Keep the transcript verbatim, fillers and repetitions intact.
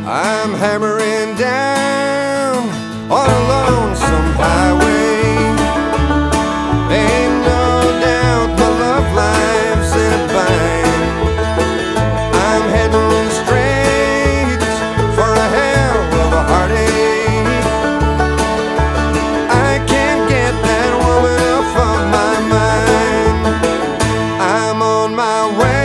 I'm hammering down on a lonesome highway. Ain't no doubt my love life's in a bind. I'm heading straight for a hell of a heartache. I can't get that woman off of my mind. I'm on my way